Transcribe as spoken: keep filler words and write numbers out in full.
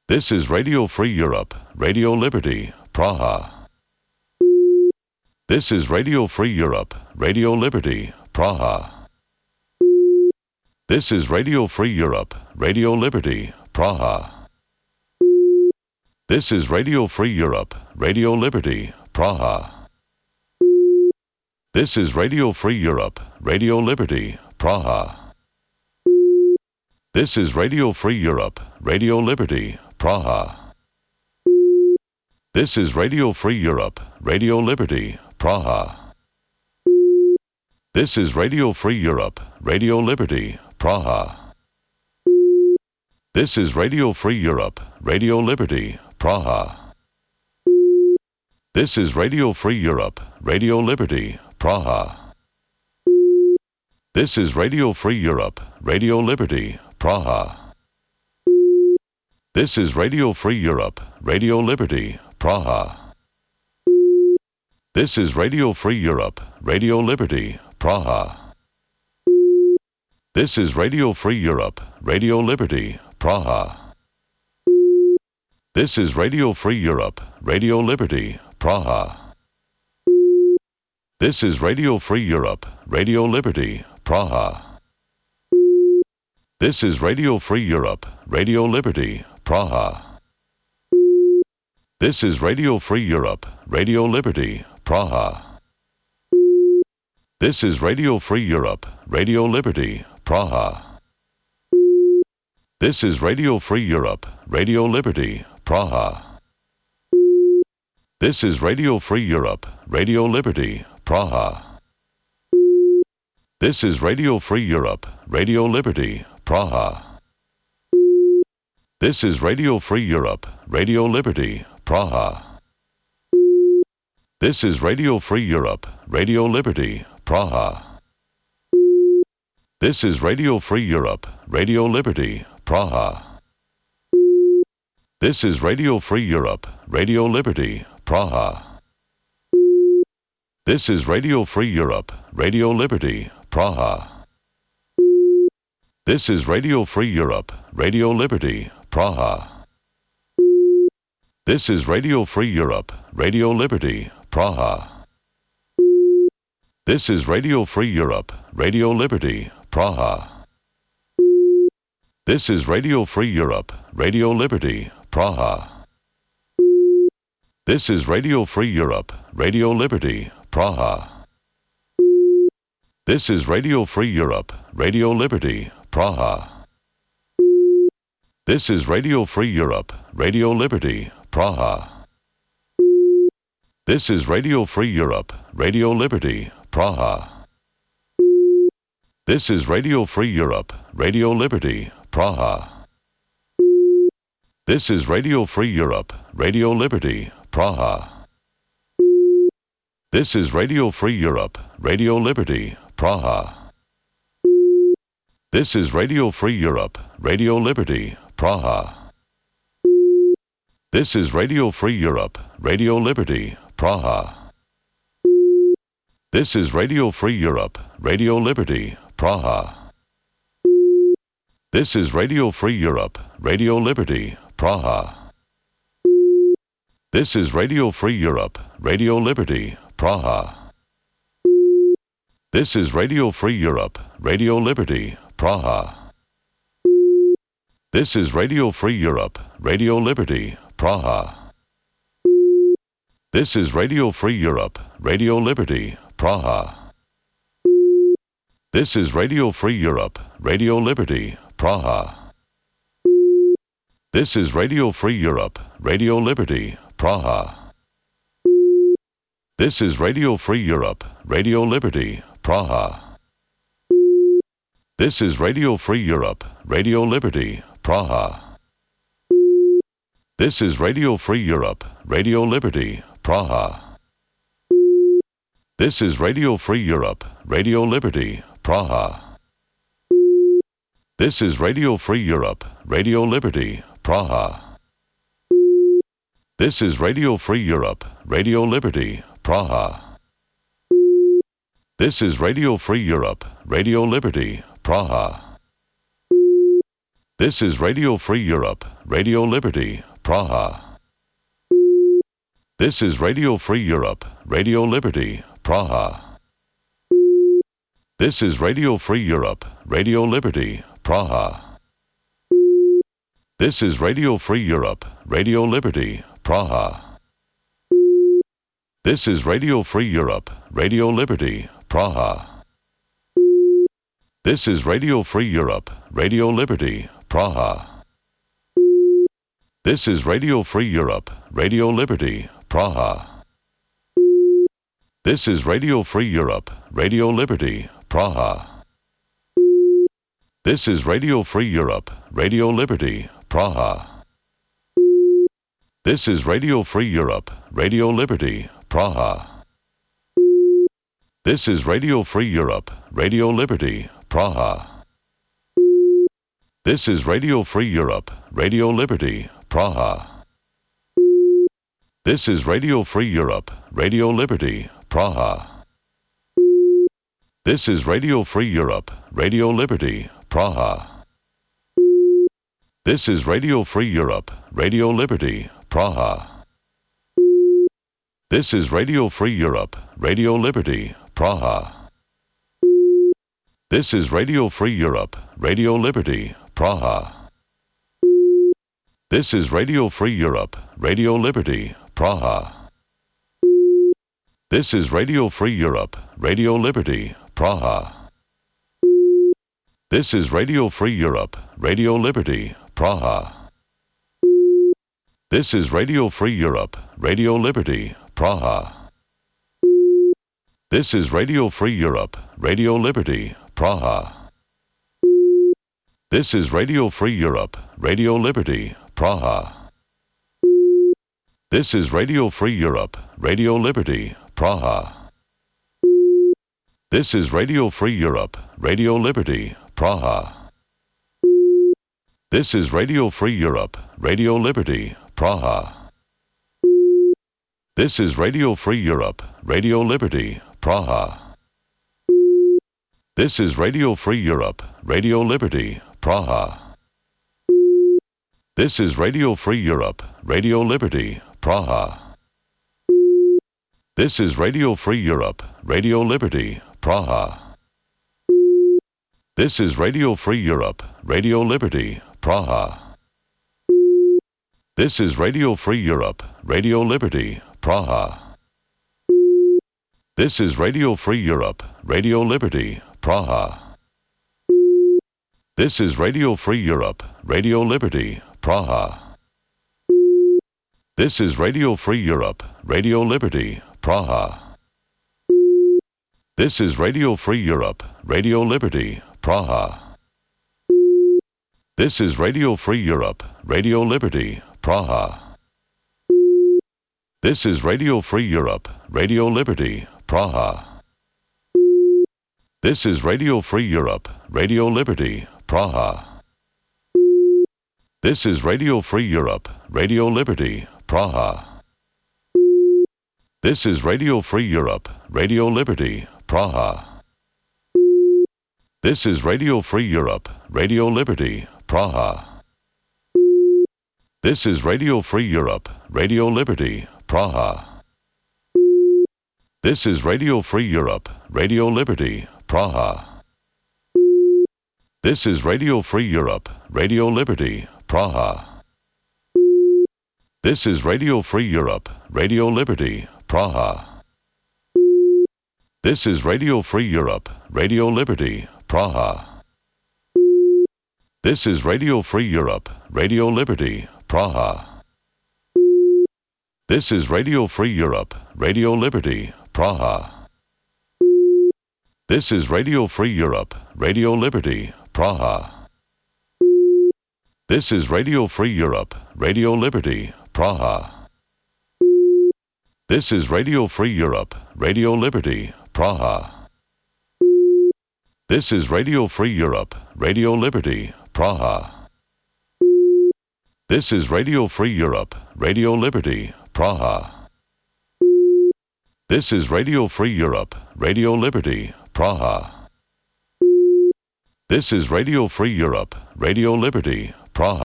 This is Radio Free Europe, Radio Liberty, Praha. This is Radio Free Europe, Radio Liberty, Praha. This is Radio Free Europe, Radio Liberty, Praha. This is Radio Free Europe, Radio Liberty, Praha. This is Radio Free Europe, Radio Liberty, Praha. This is Radio Free Europe, Radio Liberty, Praha. This is Radio Free Europe, Radio Liberty, Praha. This is Radio Free Europe, Radio Liberty, Praha. This is Radio Free Europe, Radio Liberty, Praha. This is Radio Free Europe, Radio Liberty, Praha. This is Radio Free Europe, Radio Liberty, Praha. This is Radio Free Europe, Radio Liberty, Praha. This is Radio Free Europe, Radio Liberty, Praha. This is Radio Free Europe, Radio Liberty, Praha. This is Radio Free Europe, Radio Liberty, Praha. This is Radio Free Europe, Radio Liberty, Praha. This is Radio Free Europe, Radio Liberty, Praha. This is Radio Free Europe, Radio Liberty, Praha. This is Radio Free Europe, Radio Liberty, Praha. This is Radio Free Europe, Radio Liberty, Praha. This is Radio Free Europe, Radio Liberty, Praha. This is Radio Free Europe, Radio Liberty, Praha. This is Radio Free Europe, Radio Liberty, Praha. This is Radio Free Europe, Radio Liberty, Praha. This is Radio Free Europe, Radio Liberty, Praha. This is Radio Free Europe, Radio Liberty, Praha. This is Radio Free Europe, Radio Liberty, Praha. This is Radio Free Europe, Radio Liberty, Praha. This is Radio Free Europe, Radio Liberty, Praha. This is Radio Free Europe, Radio Liberty, Praha. This is Radio Free Europe, Radio Liberty, Praha. This is Radio Free Europe, Radio Liberty, Praha. This is Radio Free Europe, Radio Liberty, Praha. This is Radio Free Europe, Radio Liberty, Praha. This is Radio Free Europe, Radio Liberty, Praha. This is Radio Free Europe, Radio Liberty, Praha. This is Radio Free Europe, Radio Liberty, Praha. This is Radio Free Europe, Radio Liberty, Praha. This is Radio Free Europe, Radio Liberty, Praha. This is Radio Free Europe, Radio Liberty, Praha. This is Radio Free Europe, Radio Liberty, Praha. This is Radio Free Europe, Radio Liberty, Praha. This is Radio Free Europe, Radio Liberty, Praha. This is Radio Free Europe, Radio Liberty, Praha. This is Radio Free Europe, Radio Liberty, Praha. This is Radio Free Europe, Radio Liberty, Praha. This is Radio Free Europe, Radio Liberty, Praha. This is Radio Free Europe, Radio Liberty, Praha. This is Radio Free Europe, Radio Liberty, Praha. This is Radio Free Europe, Radio Liberty, Praha. This is Radio Free Europe, Radio Liberty, Praha. This is Radio Free Europe, Radio Liberty, Praha. This is Radio Free Europe, Radio Liberty, Praha. This is Radio Free Europe, Radio Liberty, Praha. This is Radio Free Europe, Radio Liberty, Praha. This is Radio Free Europe, Radio Liberty, Praha. This is Radio Free Europe, Radio Liberty, Praha. This is Radio Free Europe, Radio Liberty, Praha. This is Radio Free Europe, Radio Liberty, Praha. This is Radio Free Europe, Radio Liberty, Praha. This is Radio Free Europe, Radio Liberty, Praha. This is Radio Free Europe, Radio Liberty, Praha. This is Radio Free Europe, Radio Liberty, Praha. This is Radio Free Europe, Radio Liberty, Praha. This is Radio Free Europe, Radio Liberty, Praha. This is Radio Free Europe, Radio Liberty, Praha. This is Radio Free Europe, Radio Liberty, Praha. This is Radio Free Europe, Radio Liberty, Praha. This is Radio Free Europe, Radio Liberty, Praha. This is Radio Free Europe, Radio Liberty, Praha. This is Radio Free Europe, Radio Liberty, Praha. This is Radio Free Europe, Radio Liberty, Praha. This is Radio Free Europe, Radio Liberty, Praha. This is Radio Free Europe, Radio Liberty, Praha. This is Radio Free Europe, Radio Liberty, Praha. This is Radio Free Europe, Radio Liberty, Praha. This is Radio Free Europe, Radio Liberty, Praha. This is Radio Free Europe, Radio Liberty, Praha. This is Radio Free Europe, Radio Liberty, Praha. This is Radio Free Europe, Radio Liberty, Praha. This is Radio Free Europe, Radio Liberty, Praha. This is Radio Free Europe, Radio Liberty, Praha. This is Radio Free Europe, Radio Liberty, Praha. This is Radio Free Europe, Radio Liberty, Praha. This is Radio Free Europe, Radio Liberty, Praha. This is Radio Free Europe, Radio Liberty, Praha. This is Radio Free Europe, Radio Liberty, Praha. This is Radio Free Europe, Radio Liberty, Praha. This is Radio Free Europe, Radio Liberty, Praha. This is Radio Free Europe, Radio Liberty, Praha. This is Radio Free Europe, Radio Liberty, Praha. This is Radio Free Europe, Radio Liberty, Praha. This is Radio Free Europe, Radio Liberty, Praha. This is Radio Free Europe, Radio Liberty, Praha. This is Radio Free Europe, Radio Liberty, Praha. This is Radio Free Europe, Radio Liberty, Praha. This is Radio Free Europe, Radio Liberty, Praha. This is Radio Free Europe, Radio Liberty, Praha. This is Radio Free Europe, Radio Liberty, Praha. This is Radio Free Europe, Radio Liberty, Praha. This is Radio Free Europe, Radio Liberty, Praha. This is Radio Free Europe, Radio Liberty, Praha. This is Radio Free Europe, Radio Liberty, Praha. This is Radio Free Europe, Radio Liberty, Praha. This is Radio Free Europe, Radio Liberty, Praha. This is Radio Free Europe, Radio Liberty, Praha. This is Radio Free Europe, Radio Liberty, Praha. This is Radio Free Europe, Radio Liberty, Praha. This is Radio Free Europe, Radio Liberty, Praha. This is Radio Free Europe, Radio Liberty, Praha. This is Radio Free Europe, Radio Liberty, Prague.